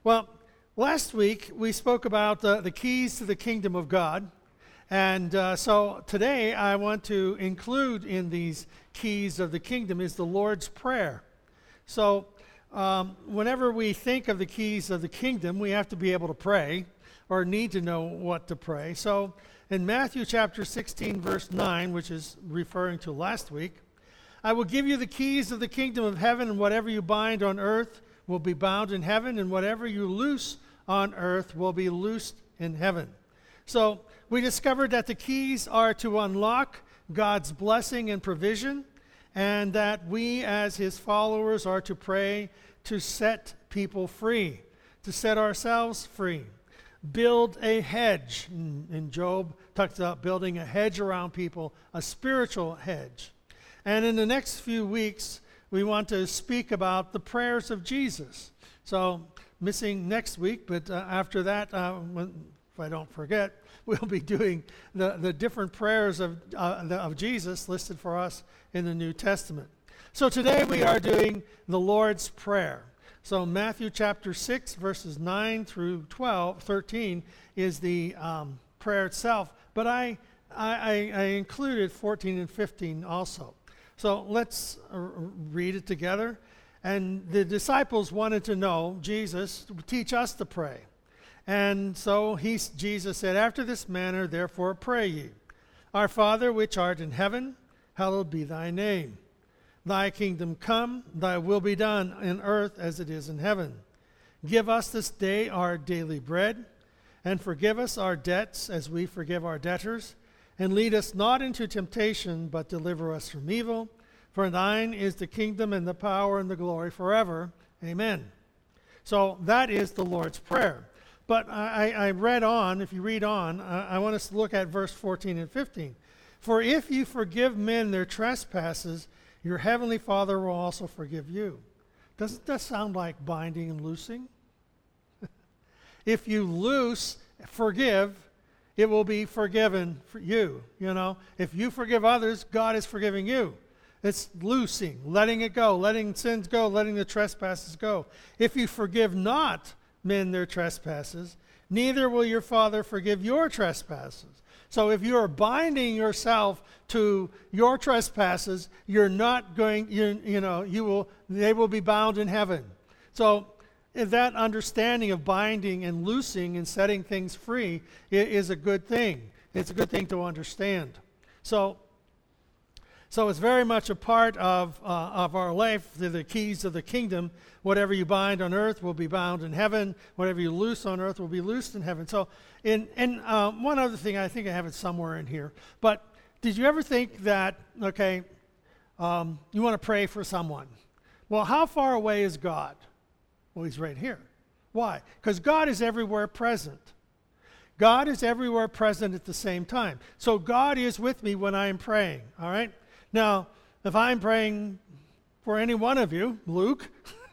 Well, last week we spoke about the keys to the kingdom of God. And so today I want to include in these keys of the kingdom is the Lord's Prayer. So whenever we think of the keys of the kingdom, we have to be able to pray or need to know what to pray. So in Matthew chapter 16, verse 9, which is referring to last week, I will give you the keys of the kingdom of heaven, and whatever you bind on earth will be bound in heaven, and whatever you loose on earth will be loosed in heaven. So we discovered that the keys are to unlock God's blessing and provision, and that we as his followers are to pray to set people free, to set ourselves free. Build a hedge. And Job talks about building a hedge around people, a spiritual hedge. And in the next few weeks, we want to speak about the prayers of Jesus. So, missing next week, but after that, if I don't forget, we'll be doing the different prayers of Jesus listed for us in the New Testament. So today we are doing the Lord's Prayer. So Matthew chapter 6, verses 9 through 13 is the prayer itself. But I included 14 and 15 also. So let's read it together. And the disciples wanted to know, Jesus, teach us to pray. And so Jesus said, after this manner, therefore, pray ye. Our Father, which art in heaven, hallowed be thy name. Thy kingdom come, thy will be done in earth as it is in heaven. Give us this day our daily bread, and forgive us our debts as we forgive our debtors. And lead us not into temptation, but deliver us from evil. For thine is the kingdom and the power and the glory forever. Amen. So that is the Lord's Prayer. But I read on, if you read on, I want us to look at verse 14 and 15. For if you forgive men their trespasses, your heavenly Father will also forgive you. Doesn't that sound like binding and loosing? If you forgive, it will be forgiven for you. You know, if you forgive others, God is forgiving you. It's loosing, letting it go, letting sins go, letting the trespasses go. If you forgive not men their trespasses, neither will your Father forgive your trespasses. So if you are binding yourself to your trespasses, you're not going, they will be bound in heaven. So that understanding of binding and loosing and setting things free is a good thing. It's a good thing to understand. So it's very much a part of our life, the keys of the kingdom. Whatever you bind on earth will be bound in heaven. Whatever you loose on earth will be loosed in heaven. So one other thing, I think I have it somewhere in here, but did you ever think that, you want to pray for someone? Well, how far away is God? Well, he's right here. Why? Because God is everywhere present. God is everywhere present at the same time. So God is with me when I am praying, all right? Now, if I'm praying for any one of you, Luke,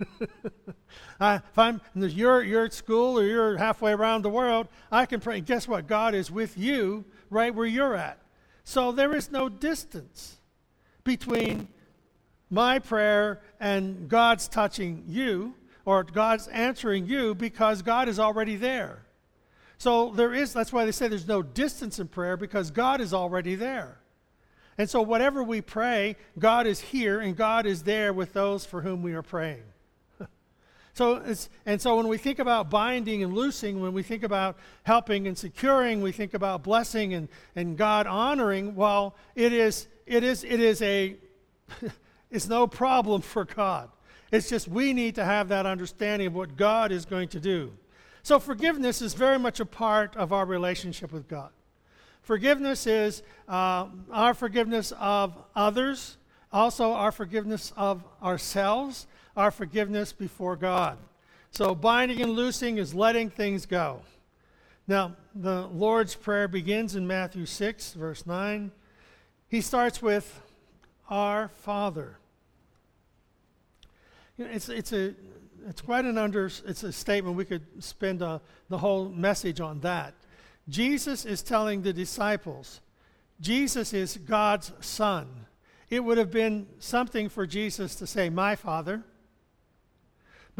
you're at school or you're halfway around the world, I can pray. Guess what? God is with you right where you're at. So there is no distance between my prayer and God's touching you, or God's answering you, because God is already there. So that's why they say there's no distance in prayer, because God is already there. And so whatever we pray, God is here and God is there with those for whom we are praying. So when we think about binding and loosing, when we think about helping and securing, we think about blessing and God honoring, well, it's no problem for God. It's just we need to have that understanding of what God is going to do. So forgiveness is very much a part of our relationship with God. Forgiveness is our forgiveness of others, also our forgiveness of ourselves, our forgiveness before God. So binding and loosing is letting things go. Now, the Lord's Prayer begins in Matthew 6, verse 9. He starts with, Our Father. It's quite it's a statement. We could spend the whole message on that. Jesus is telling the disciples, Jesus is God's Son. It would have been something for Jesus to say, my Father. But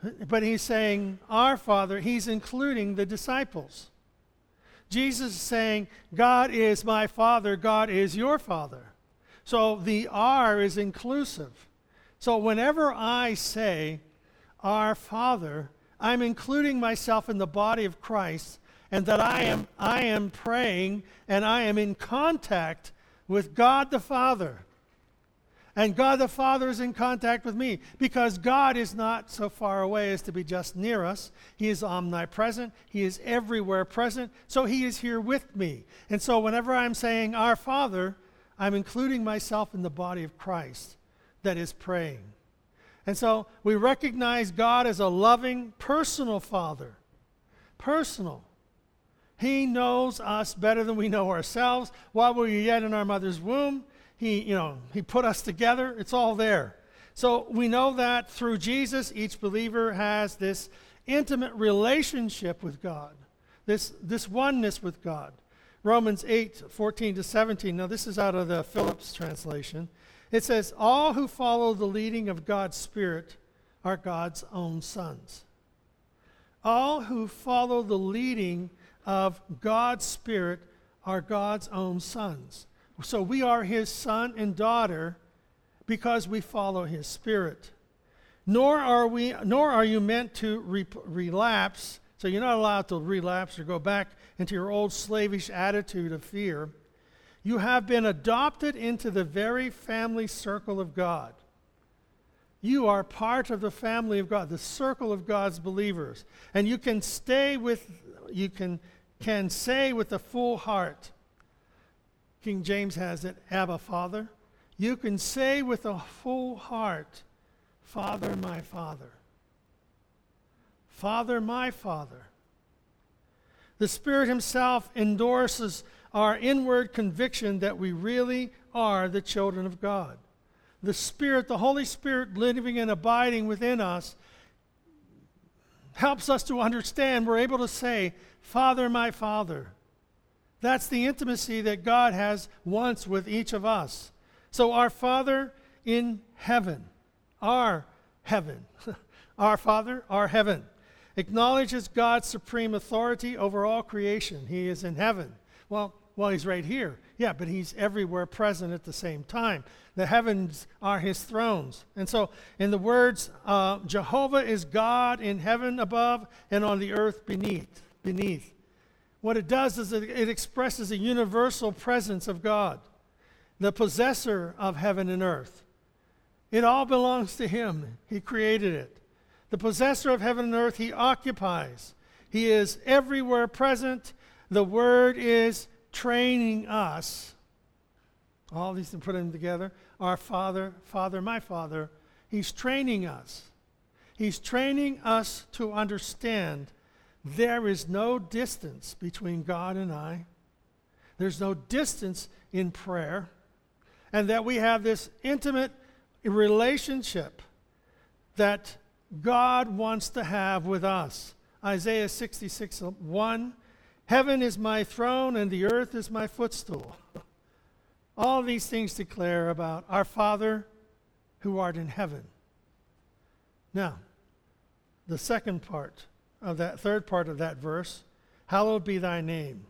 But he's saying, our Father, he's including the disciples. Jesus is saying, God is my Father, God is your Father. So the R is inclusive. So whenever I say, our Father, I'm including myself in the body of Christ, and that I am praying and I am in contact with God the Father. And God the Father is in contact with me, because God is not so far away as to be just near us. He is omnipresent. He is everywhere present. So he is here with me. And so whenever I'm saying, our Father, I'm including myself in the body of Christ that is praying. And so we recognize God as a loving, personal Father. Personal. He knows us better than we know ourselves. While we were yet in our mother's womb, He put us together. It's all there. So we know that through Jesus, each believer has this intimate relationship with God, this oneness with God. Romans 8:14-17. Now this is out of the Phillips translation. It says, all who follow the leading of God's Spirit are God's own sons. All who follow the leading of God's Spirit are God's own sons. So we are his son and daughter because we follow his Spirit. Nor are you meant to relapse. So you're not allowed to relapse or go back into your old slavish attitude of fear. You have been adopted into the very family circle of God. You are part of the family of God, the circle of God's believers. And you can say with a full heart, King James has it, Abba, Father. You can say with a full heart, Father, my Father. Father, my Father. The Spirit himself endorses our inward conviction that we really are the children of God. The Spirit, the Holy Spirit living and abiding within us, helps us to understand. We're able to say, Father, my Father. That's the intimacy that God has once with each of us. So our Father in heaven, our heaven, our Father, our heaven, acknowledges God's supreme authority over all creation. He is in heaven. Well, he's right here. Yeah, but he's everywhere present at the same time. The heavens are his thrones. And so in the words, Jehovah is God in heaven above and on the earth beneath. What it does is it expresses a universal presence of God, the possessor of heaven and earth. It all belongs to him. He created it. The possessor of heaven and earth, he occupies. He is everywhere present. The word is training us. All these to put them together. Our Father, Father, my Father. He's training us. He's training us to understand there is no distance between God and I. There's no distance in prayer. And that we have this intimate relationship that God wants to have with us. Isaiah 66:1, heaven is my throne and the earth is my footstool. All these things declare about our Father who art in heaven. Now, the second part of that, third part of that verse, hallowed be thy name.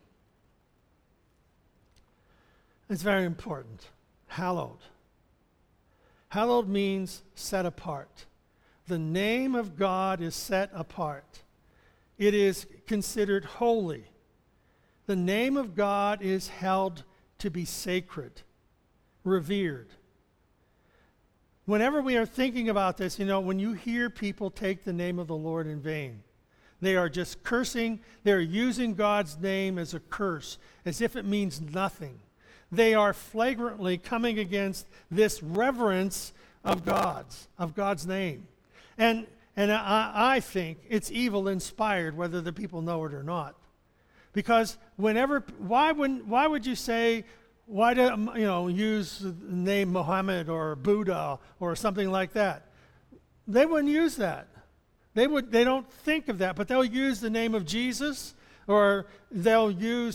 It's very important. Hallowed. Hallowed means set apart. The name of God is set apart. It is considered holy. The name of God is held to be sacred, revered. Whenever we are thinking about this, when you hear people take the name of the Lord in vain, they are just cursing. They're using God's name as a curse, as if it means nothing. They are flagrantly coming against this reverence of God's name. And I think it's evil inspired, whether the people know it or not. Because why would you say, use the name Muhammad or Buddha or something like that? They wouldn't use that. They don't think of that, but they'll use the name of Jesus, or they'll use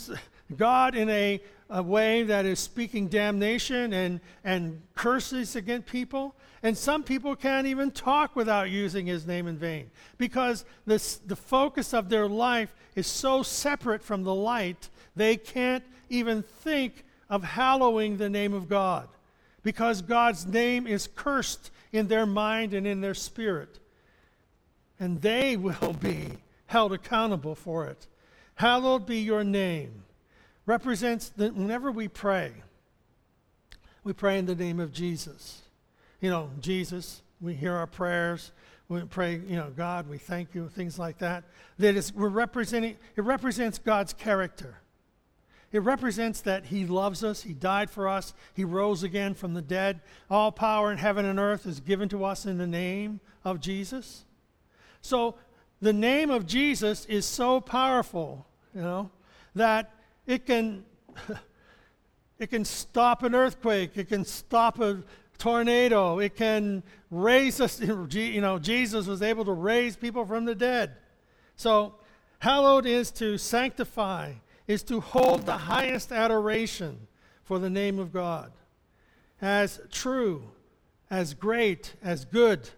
God in a way that is speaking damnation and curses against people. And some people can't even talk without using his name in vain because the focus of their life is so separate from the light, they can't even think of hallowing the name of God because God's name is cursed in their mind and in their spirit. And they will be held accountable for it. Hallowed be your name. Represents that whenever we pray in the name of Jesus. You know, Jesus, we hear our prayers, we pray, God, we thank you, things like that. It represents God's character. It represents that he loves us, he died for us, he rose again from the dead. All power in heaven and earth is given to us in the name of Jesus. So the name of Jesus is so powerful, that it can stop an earthquake, it can stop a tornado, it can raise us. Jesus was able to raise people from the dead. So hallowed is to sanctify, is to hold the highest adoration for the name of God as true, as great, as good.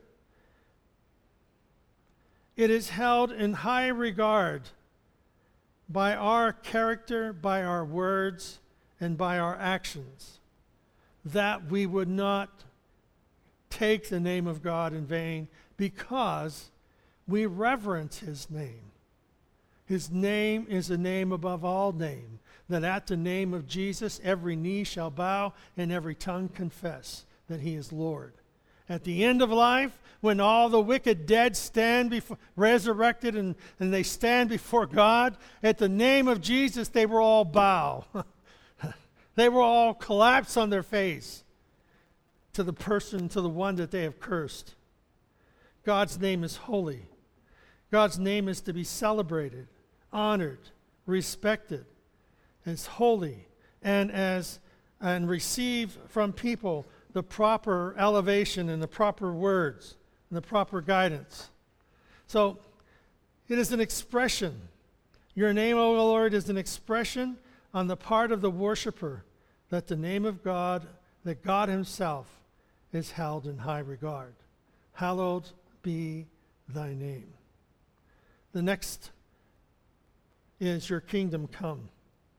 It is held in high regard by our character, by our words, and by our actions, that we would not take the name of God in vain because we reverence his name. His name is a name above all name, that at the name of Jesus every knee shall bow and every tongue confess that he is Lord. At the end of life, when all the wicked dead stand before, resurrected and they stand before God, at the name of Jesus they will all bow. They will all collapse on their face to the one that they have cursed. God's name is holy. God's name is to be celebrated, honored, respected as holy, and receive from people the proper elevation and the proper words and the proper guidance. So it is an expression. Your name, O Lord, is an expression on the part of the worshiper that the name of God, that God himself is held in high regard. Hallowed be thy name. The next is your kingdom come.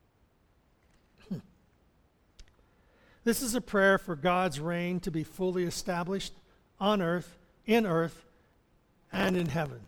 This is a prayer for God's reign to be fully established on earth, and in heaven.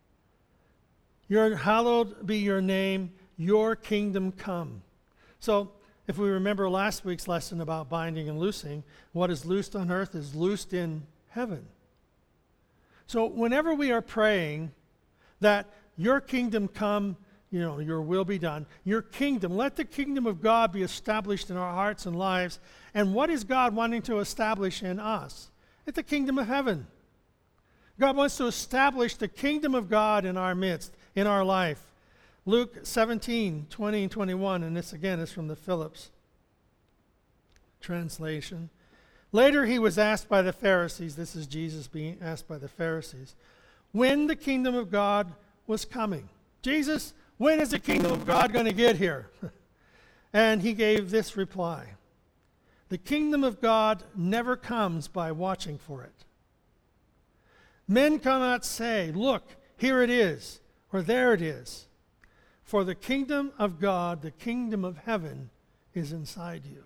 Hallowed be your name, your kingdom come. So, if we remember last week's lesson about binding and loosing, what is loosed on earth is loosed in heaven. So, whenever we are praying that your kingdom come, your will be done, your kingdom, let the kingdom of God be established in our hearts and lives. And what is God wanting to establish in us? It's the kingdom of heaven. God wants to establish the kingdom of God in our midst, in our life. Luke 17, 20 and 21, and this again is from the Phillips translation. Later he was asked by the Pharisees, this is Jesus being asked by the Pharisees, when the kingdom of God was coming. Jesus, when is the kingdom of God going to get here? And he gave this reply. The kingdom of God never comes by watching for it. Men cannot say, look, here it is, or there it is. For the kingdom of God, the kingdom of heaven, is inside you.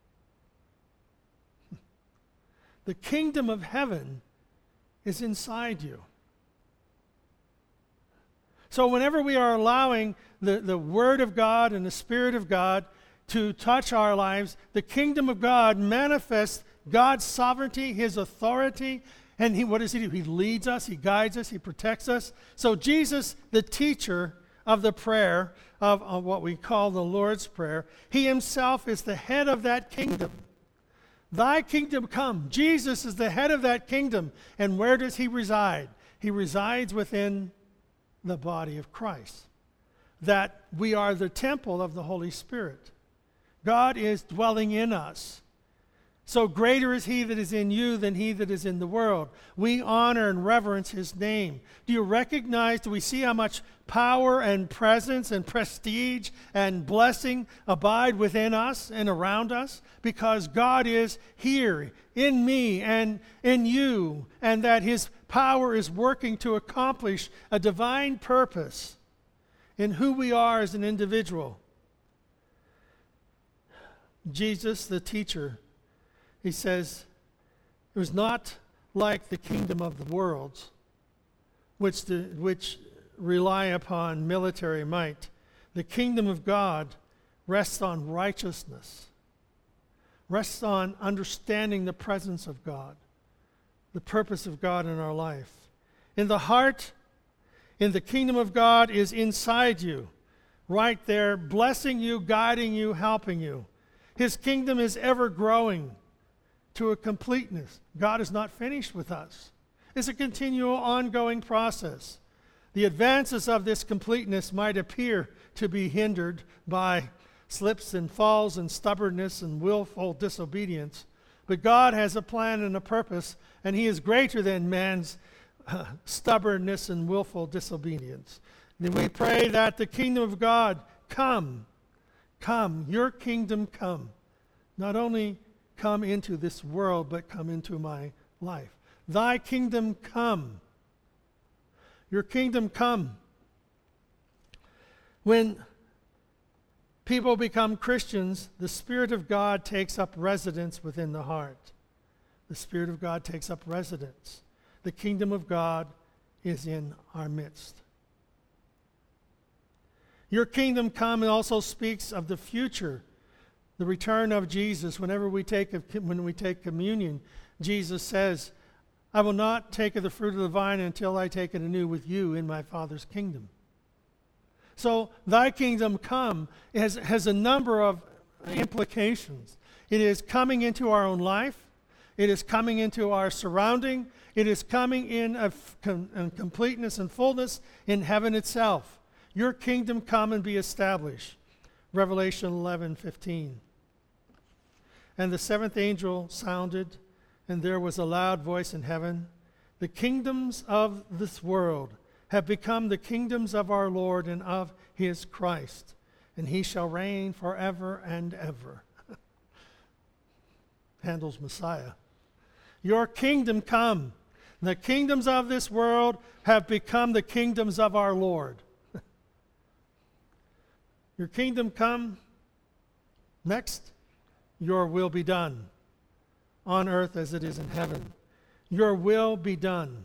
The kingdom of heaven is inside you. So whenever we are allowing the Word of God and the Spirit of God to touch our lives, the kingdom of God manifests God's sovereignty, his authority, and what does he do? He leads us, he guides us, he protects us. So Jesus, the teacher of the prayer, of what we call the Lord's Prayer, he himself is the head of that kingdom. Thy kingdom come. Jesus is the head of that kingdom. And where does he reside? He resides within the body of Christ. That we are the temple of the Holy Spirit. God is dwelling in us. So greater is he that is in you than he that is in the world. We honor and reverence his name. Do you recognize, do we see how much power and presence and prestige and blessing abide within us and around us? Because God is here in me and in you, and that his power is working to accomplish a divine purpose in who we are as an individual. Jesus, the teacher, he says, it was not like the kingdom of the world, which rely upon military might. The kingdom of God rests on righteousness, rests on understanding the presence of God, the purpose of God in our life. In the heart, in the kingdom of God is inside you, right there, blessing you, guiding you, helping you. His kingdom is ever growing to a completeness. God is not finished with us. It's a continual, ongoing process. The advances of this completeness might appear to be hindered by slips and falls and stubbornness and willful disobedience, but God has a plan and a purpose, and he is greater than man's stubbornness and willful disobedience. And we pray that the kingdom of God come, your kingdom come. Not only come into this world, but come into my life. Thy kingdom come. Your kingdom come. When people become Christians, the Spirit of God takes up residence within the heart. The Spirit of God takes up residence. The kingdom of God is in our midst. Your kingdom come also speaks of the future, the return of Jesus. When we take communion, Jesus says, I will not take of the fruit of the vine until I take it anew with you in my Father's kingdom. So thy kingdom come has a number of implications. It is coming into our own life. It is coming into our surrounding. It is coming in completeness and fullness in heaven itself. Your kingdom come and be established. Revelation 11:15. And the seventh angel sounded, and there was a loud voice in heaven. The kingdoms of this world have become the kingdoms of our Lord and of his Christ, and he shall reign forever and ever. Handel's Messiah. Your kingdom come. The kingdoms of this world have become the kingdoms of our Lord. Your kingdom come. Next, your will be done on earth as it is in heaven. Your will be done.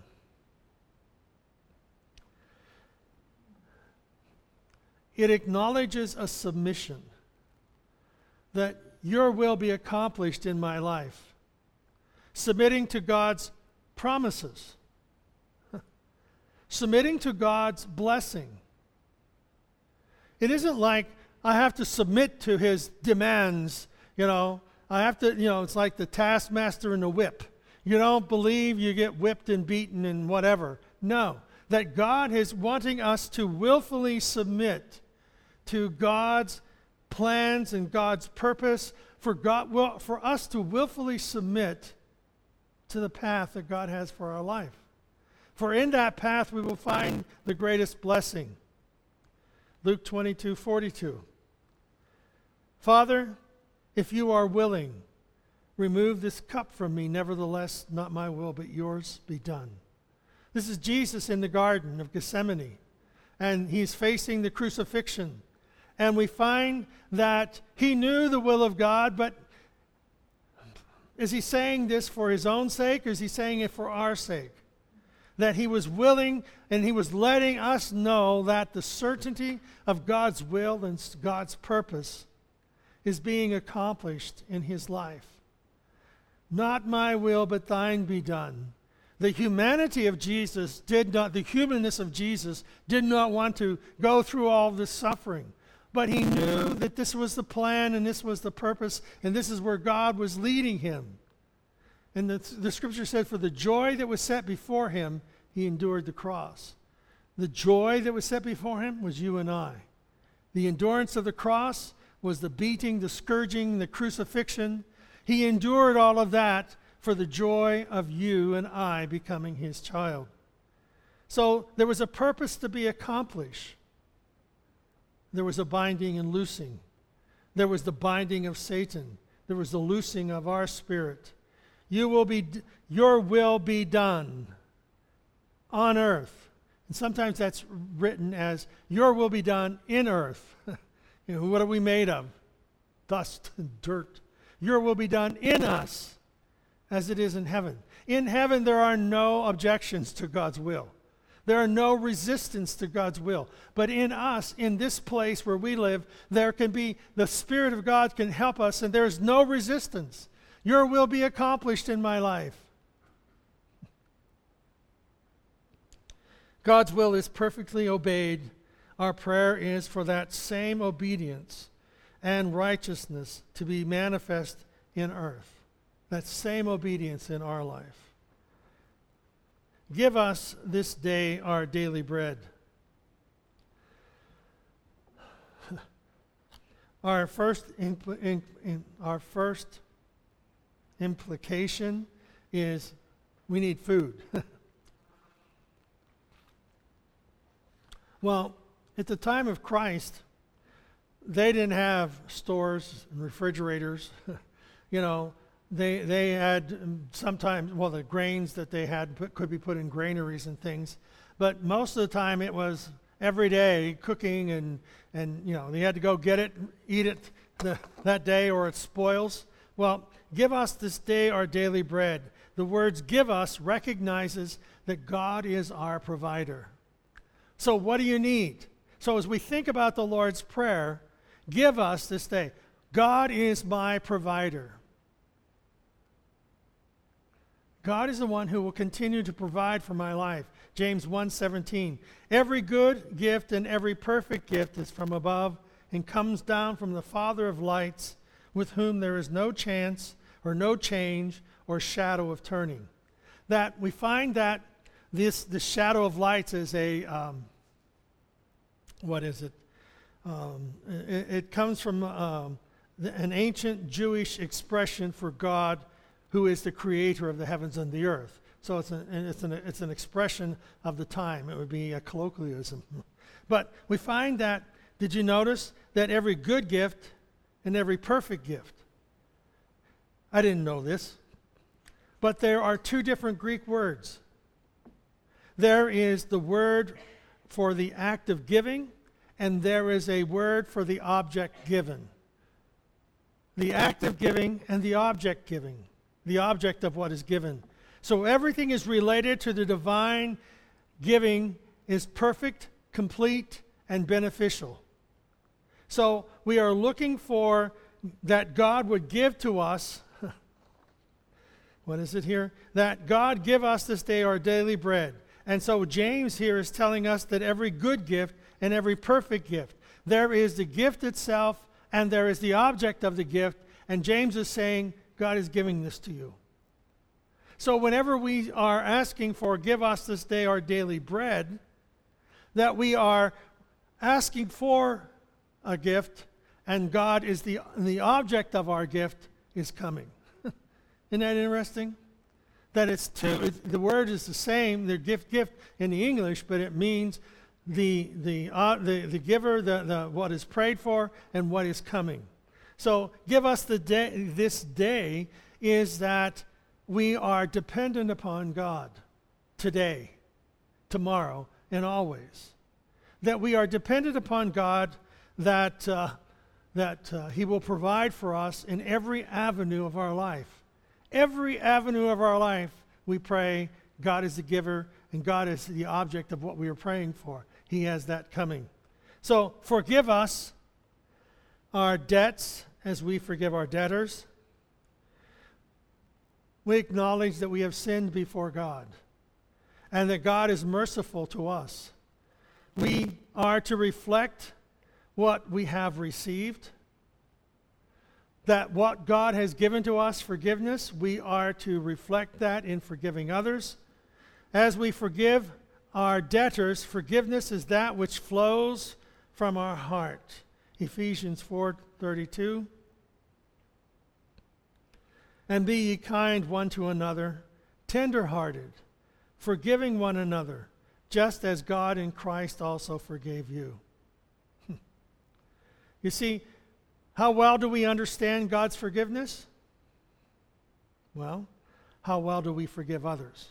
It acknowledges a submission that your will be accomplished in my life. Submitting to God's promises. Submitting to God's blessing. It isn't like I have to submit to his demands, I have to, it's like the taskmaster and the whip. You don't believe, you get whipped and beaten and whatever. No, that God is wanting us to willfully submit to God's plans and God's purpose, for us to willfully submit to the path that God has for our life. For in that path we will find the greatest blessing. Luke 22:42. Father, if you are willing, remove this cup from me. Nevertheless, not my will, but yours be done. This is Jesus in the Garden of Gethsemane, and he's facing the crucifixion. And we find that he knew the will of God, but is he saying this for his own sake, or is he saying it for our sake? That he was willing, and he was letting us know that the certainty of God's will and God's purpose is being accomplished in his life. Not my will, but thine be done. The humanity of Jesus the humanness of Jesus did not want to go through all this suffering. But he knew that this was the plan and this was the purpose and this is where God was leading him. And the scripture said, for the joy that was set before him, he endured the cross. The joy that was set before him was you and I. The endurance of the cross was the beating, the scourging, the crucifixion. He endured all of that for the joy of you and I becoming his child. So there was a purpose to be accomplished. There was a binding and loosing. There was the binding of Satan. There was the loosing of our spirit. Your will be done on earth. And sometimes that's written as, your will be done in earth. What are we made of? Dust and dirt. Your will be done in us as it is in heaven. In heaven, there are no objections to God's will. There are no resistance to God's will. But in us, in this place where we live, there can be, the Spirit of God can help us, and there's no resistance. Your will be accomplished in my life. God's will is perfectly obeyed. Our prayer is for that same obedience and righteousness to be manifest in earth. That same obedience in our life. Give us this day our daily bread. Our first implication is we need food. Well, at the time of Christ, they didn't have stores and refrigerators. They had sometimes, the grains that they had could be put in granaries and things. But most of the time it was every day cooking and they had to go get it, eat it that day or it spoils. Well, give us this day our daily bread. The words give us recognizes that God is our provider. So what do you need? So as we think about the Lord's Prayer, give us this day. God is my provider. God is the one who will continue to provide for my life. James 1:17. Every good gift and every perfect gift is from above and comes down from the Father of lights, with whom there is no chance or no change or shadow of turning. That we find that the shadow of lights is a, what is it? It comes from an ancient Jewish expression for God, who is the creator of the heavens and the earth. So it's an expression of the time. It would be a colloquialism. But we find that, did you notice that every good gift and every perfect gift? I didn't know this. But there are two different Greek words. There is the word for the act of giving, and there is a word for the object given. The act of giving and the object giving. The object of what is given. So everything is related to the divine giving is perfect, complete, and beneficial. So we are looking for that God would give to us, what is it here? That God give us this day our daily bread. And so James here is telling us that every good gift and every perfect gift, there is the gift itself and there is the object of the gift, and James is saying, God is giving this to you. So whenever we are asking for, give us this day our daily bread, that we are asking for a gift, and God is the object of our gift is coming. Isn't that interesting? That the word is the same, the gift in the English, but it means the giver, what is prayed for, and what is coming. So give us this day is that we are dependent upon God today, tomorrow, and always. That we are dependent upon God, that He will provide for us in every avenue of our life. Every avenue of our life, we pray, God is the giver, and God is the object of what we are praying for. He has that coming. So forgive us our debts as we forgive our debtors. We acknowledge that we have sinned before God and that God is merciful to us. We are to reflect what we have received, that what God has given to us, forgiveness, we are to reflect that in forgiving others. As we forgive our debtors, forgiveness is that which flows from our heart. Ephesians 4:32. And be ye kind one to another, tender-hearted, forgiving one another, just as God in Christ also forgave you. You see, how well do we understand God's forgiveness? Well, how well do we forgive others?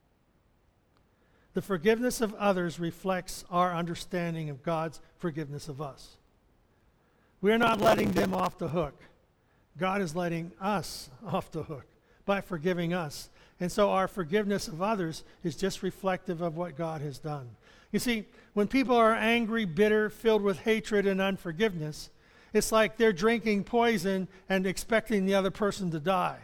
The forgiveness of others reflects our understanding of God's forgiveness of us. We're not letting them off the hook. God is letting us off the hook by forgiving us. And so our forgiveness of others is just reflective of what God has done. You see, when people are angry, bitter, filled with hatred and unforgiveness, it's like they're drinking poison and expecting the other person to die.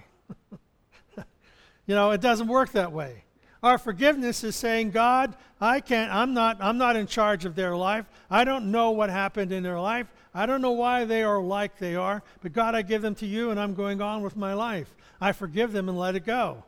It doesn't work that way. Our forgiveness is saying, God, I'm not in charge of their life. I don't know what happened in their life. I don't know why they are like they are, but God, I give them to you and I'm going on with my life. I forgive them and let it go.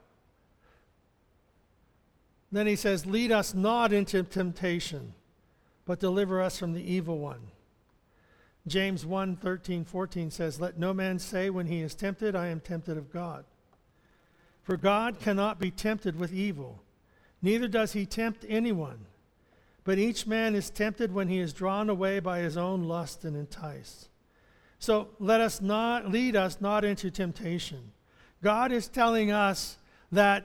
Then he says, lead us not into temptation, but deliver us from the evil one. James 1:13-14 says, let no man say when he is tempted, I am tempted of God. For God cannot be tempted with evil, neither does he tempt anyone. But each man is tempted when he is drawn away by his own lust and enticed. So lead us not into temptation. God is telling us that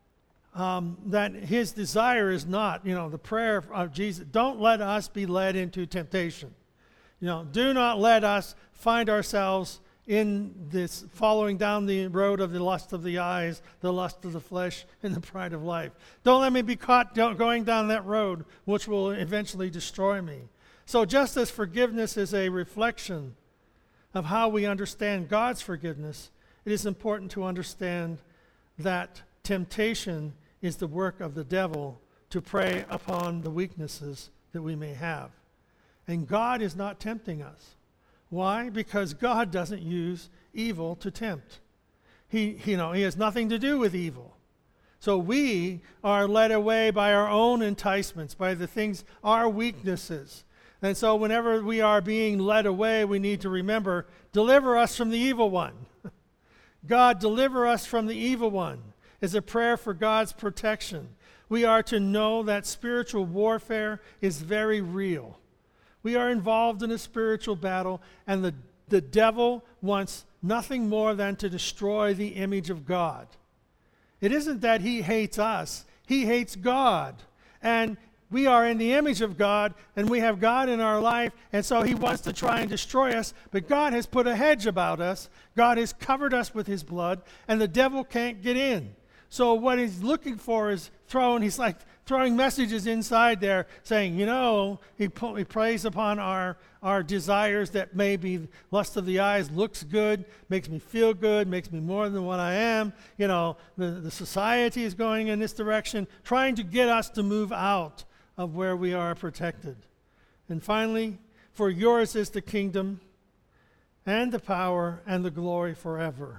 his desire is not, the prayer of Jesus. Don't let us be led into temptation. Do not let us find ourselves in this, following down the road of the lust of the eyes, the lust of the flesh, and the pride of life. Don't let me be caught going down that road, which will eventually destroy me. So just as forgiveness is a reflection of how we understand God's forgiveness, it is important to understand that temptation is the work of the devil to prey upon the weaknesses that we may have. And God is not tempting us. Why? Because God doesn't use evil to tempt. He has nothing to do with evil. So we are led away by our own enticements, by the things, our weaknesses. And so whenever we are being led away, we need to remember, deliver us from the evil one. God, deliver us from the evil one is a prayer for God's protection. We are to know that spiritual warfare is very real. We are involved in a spiritual battle, and the devil wants nothing more than to destroy the image of God. It isn't that he hates us. He hates God. And we are in the image of God, and we have God in our life, and so he wants to try and destroy us, but God has put a hedge about us. God has covered us with his blood, and the devil can't get in. So what he's looking for is he's like throwing messages inside there saying, he preys upon our desires that maybe lust of the eyes looks good, makes me feel good, makes me more than what I am. The society is going in this direction, trying to get us to move out of where we are protected. And finally, for yours is the kingdom and the power and the glory forever.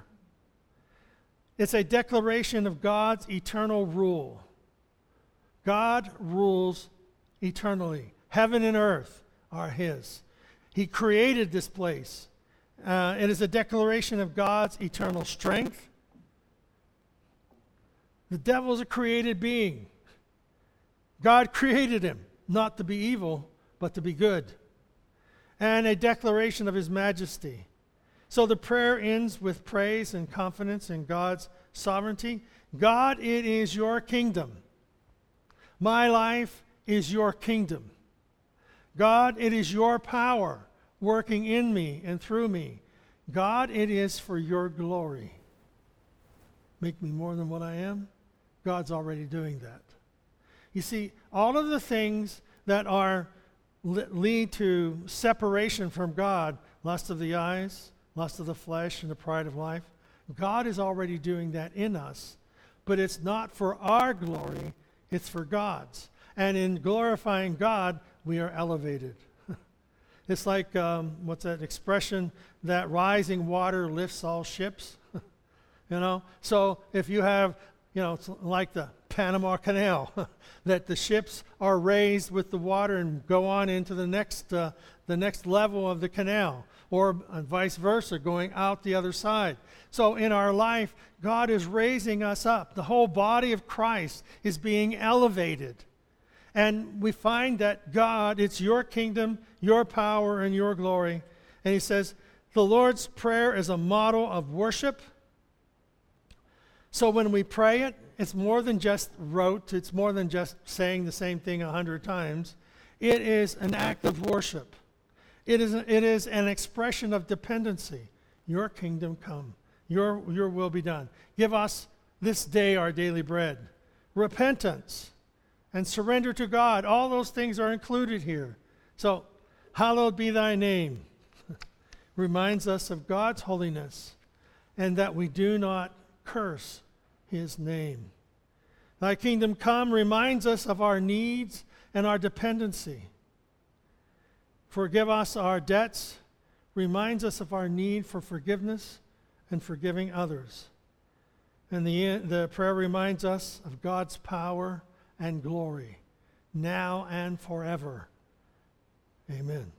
It's a declaration of God's eternal rule. God rules eternally. Heaven and earth are his. He created this place. It is a declaration of God's eternal strength. The devil is a created being. God created him not to be evil, but to be good. And a declaration of his majesty. So the prayer ends with praise and confidence in God's sovereignty. God, it is your kingdom. My life is your kingdom. God, it is your power working in me and through me. God, it is for your glory. Make me more than what I am. God's already doing that. You see, all of the things that lead to separation from God, lust of the eyes, lust of the flesh, and the pride of life, God is already doing that in us. But it's not for our glory, it's for God's. And in glorifying God, we are elevated. It's like, what's that expression? That rising water lifts all ships. So if you have, it's like the Panama Canal, that the ships are raised with the water and go on into the next level of the canal, or vice versa, going out the other side. So in our life, God is raising us up. The whole body of Christ is being elevated. And we find that God, it's your kingdom, your power, and your glory. And he says, the Lord's Prayer is a model of worship. So when we pray it, it's more than just rote. It's more than just saying the same thing 100 times. It is an act of worship. It is an expression of dependency. Your kingdom come. Your will be done. Give us this day our daily bread. Repentance and surrender to God. All those things are included here. So, hallowed be thy name. Reminds us of God's holiness and that we do not curse his name. Thy kingdom come reminds us of our needs and our dependency. Forgive us our debts reminds us of our need for forgiveness and forgiving others. And the prayer reminds us of God's power and glory, now and forever. Amen.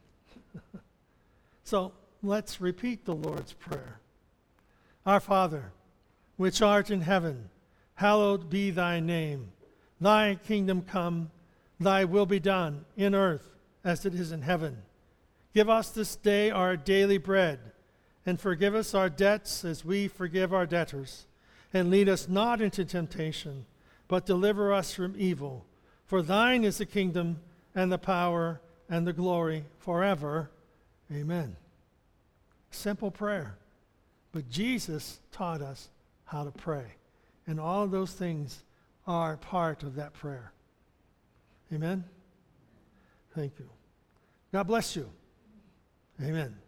So let's repeat the Lord's Prayer. Our Father, which art in heaven, hallowed be thy name. Thy kingdom come, thy will be done, in earth as it is in heaven. Give us this day our daily bread, and forgive us our debts as we forgive our debtors. And lead us not into temptation, but deliver us from evil. For thine is the kingdom, and the power, and the glory forever. Amen. Simple prayer. But Jesus taught us how to pray. And all of those things are part of that prayer. Amen? Thank you. God bless you. Amen.